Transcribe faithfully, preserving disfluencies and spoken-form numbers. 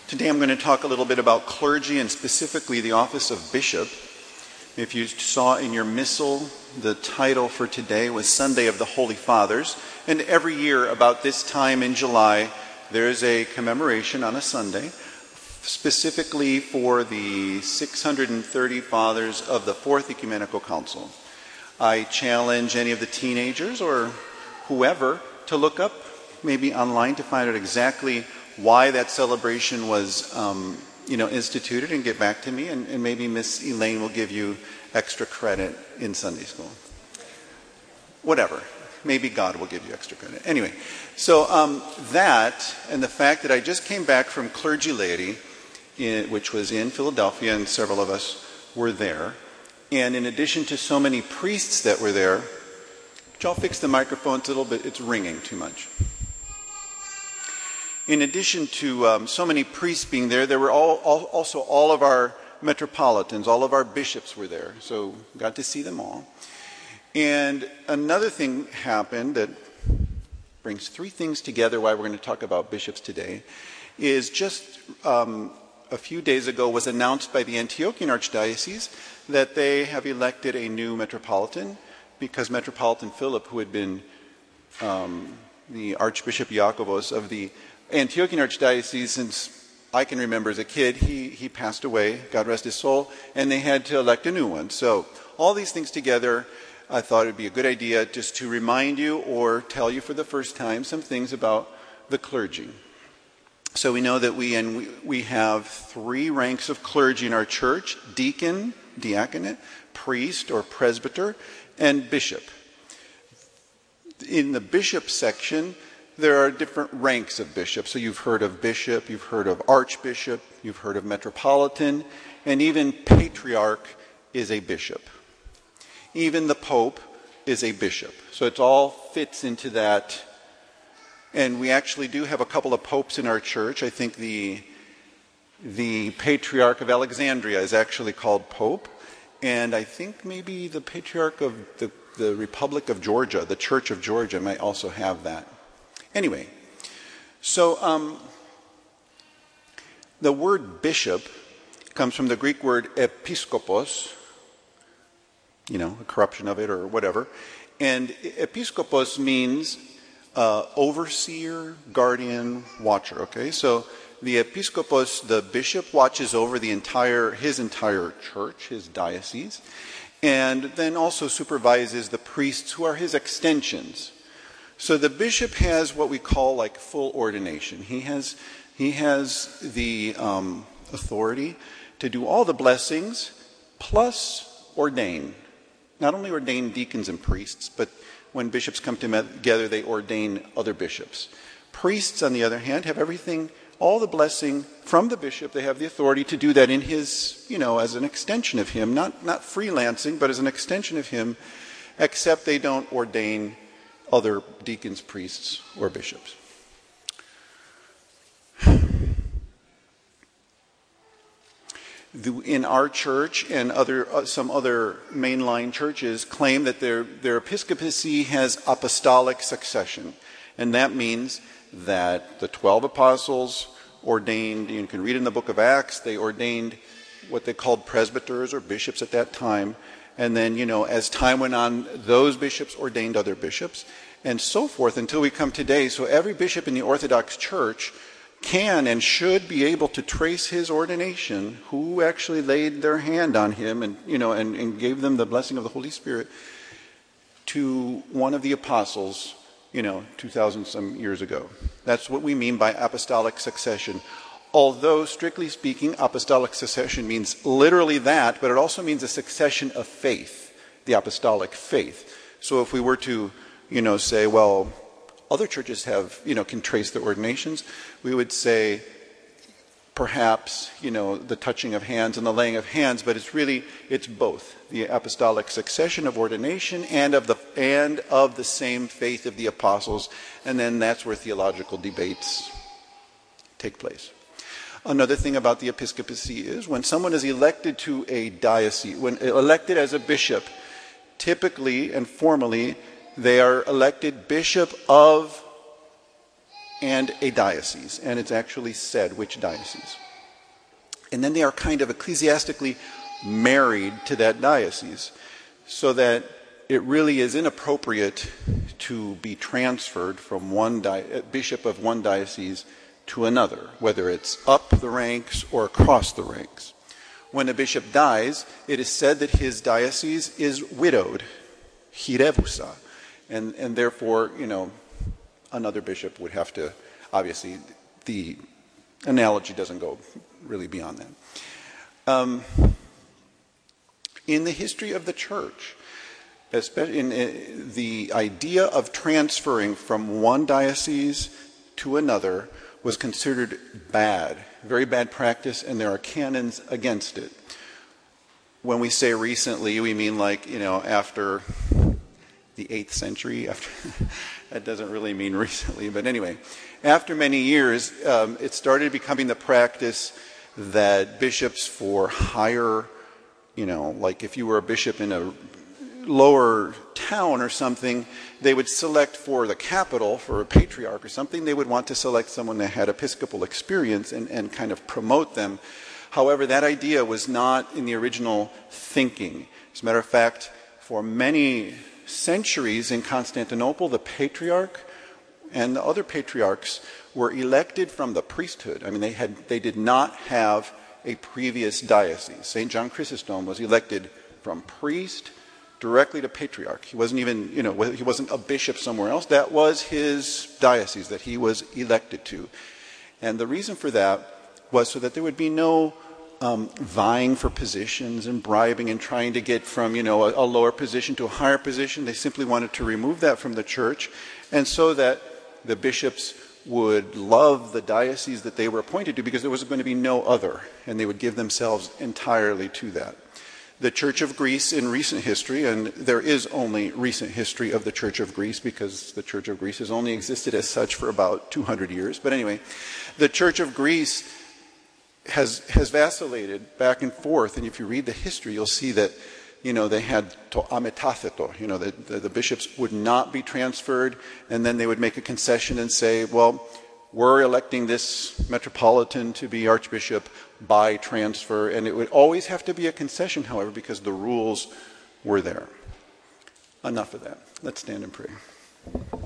Today I'm going to talk a little bit about clergy and specifically the office of bishop. If you saw in your missal, the title for today was Sunday of the Holy Fathers. And every year about this time in July, there is a commemoration on a Sunday, specifically for the six hundred thirty fathers of the Fourth Ecumenical Council. I challenge any of the teenagers or whoever to look up, maybe online, to find out exactly why that celebration was um, you know, instituted, and get back to me, and, and maybe Miss Elaine will give you extra credit in Sunday school. Whatever. Maybe God will give you extra credit. Anyway, so um, that, and the fact that I just came back from Clergy Laity, in, which was in Philadelphia, and several of us were there. And in addition to so many priests that were there, which I'll fix the microphones a little bit, it's ringing too much. In addition to um, so many priests being there, there were all, all, also all of our metropolitans, all of our bishops were there. So got to see them all. And another thing happened that brings three things together why we're going to talk about bishops today, is just um, a few days ago was announced by the Antiochian Archdiocese that they have elected a new metropolitan, because Metropolitan Philip, who had been um, the Archbishop Iakovos of the Antiochian Archdiocese since I can remember as a kid, he, he passed away, God rest his soul, and they had to elect a new one. So all these things together, I thought it would be a good idea just to remind you or tell you for the first time some things about the clergy. So we know that we, and we, we have three ranks of clergy in our church: deacon, diaconate, priest or presbyter, and bishop. In the bishop section, there are different ranks of bishops. So you've heard of bishop, you've heard of archbishop, you've heard of metropolitan, and even patriarch is a bishop. Even the pope is a bishop. So it all fits into that. And we actually do have a couple of popes in our church. I think the, the patriarch of Alexandria is actually called pope. And I think maybe the patriarch of the, the Republic of Georgia, the Church of Georgia, might also have that. Anyway, so um, the word bishop comes from the Greek word episkopos, you know, a corruption of it or whatever. And episkopos means uh, overseer, guardian, watcher, okay? So the episkopos, the bishop, watches over the entire, his entire church, his diocese, and then also supervises the priests who are his extensions. So the bishop has what we call like full ordination. He has he has the um, authority to do all the blessings plus ordain. Not only ordain deacons and priests, but when bishops come together, they ordain other bishops. Priests, on the other hand, have everything, all the blessing from the bishop. They have the authority to do that in his, you know, as an extension of him, not not freelancing, but as an extension of him, except they don't ordain other deacons, priests, or bishops. In our church and other uh, some other mainline churches claim that their, their episcopacy has apostolic succession. And that means that the twelve apostles ordained, you can read in the book of Acts, they ordained what they called presbyters or bishops at that time. And then, you know, as time went on, those bishops ordained other bishops, and so forth until we come today. So every bishop in the Orthodox Church can and should be able to trace his ordination, who actually laid their hand on him and, you know, and, and gave them the blessing of the Holy Spirit, to one of the apostles, you know, two thousand some years ago. That's what we mean by apostolic succession. Although, strictly speaking, apostolic succession means literally that, but it also means a succession of faith, the apostolic faith. So if we were to, you know, say, well, other churches have, you know, can trace their ordinations, we would say perhaps, you know, the touching of hands and the laying of hands, but it's really, it's both. The apostolic succession of ordination and of the, and of the same faith of the apostles, and then that's where theological debates take place. Another thing about the episcopacy is when someone is elected to a diocese, when elected as a bishop, typically and formally, they are elected bishop of and a diocese. And it's actually said which diocese. And then they are kind of ecclesiastically married to that diocese, so that it really is inappropriate to be transferred from one di- bishop of one diocese to another, whether it's up the ranks or across the ranks. When a bishop dies, it is said that his diocese is widowed, hireusa, and, and therefore, you know, another bishop would have to, obviously, the analogy doesn't go really beyond that. Um, in the history of the church, especially in, in the idea of transferring from one diocese to another was considered bad, very bad practice, and there are canons against it. When we say recently, we mean like, you know, after the eighth century. After that doesn't really mean recently, but anyway, after many years, um, it started becoming the practice that bishops for higher, you know, like if you were a bishop in a lower town or something, they would select for the capital, for a patriarch or something, they would want to select someone that had episcopal experience and, and kind of promote them. However, that idea was not in the original thinking. As a matter of fact, for many centuries in Constantinople, the patriarch and the other patriarchs were elected from the priesthood. I mean, they had they did not have a previous diocese. Saint John Chrysostom was elected from priest directly to patriarch. He wasn't even, you know, he wasn't a bishop somewhere else. That was his diocese that he was elected to. And the reason for that was so that there would be no um, vying for positions and bribing and trying to get from, you know, a, a lower position to a higher position. They simply wanted to remove that from the church, and so that the bishops would love the diocese that they were appointed to, because there was going to be no other, and they would give themselves entirely to that. The Church of Greece in recent history, and there is only recent history of the Church of Greece because the Church of Greece has only existed as such for about two hundred years. But anyway, the Church of Greece has has vacillated back and forth. And if you read the history, you'll see that, you know, they had to ametatheto, you know, the, the, the bishops would not be transferred, and then they would make a concession and say, well, we're electing this metropolitan to be archbishop by transfer, and it would always have to be a concession, however, because the rules were there. Enough of that. Let's stand and pray.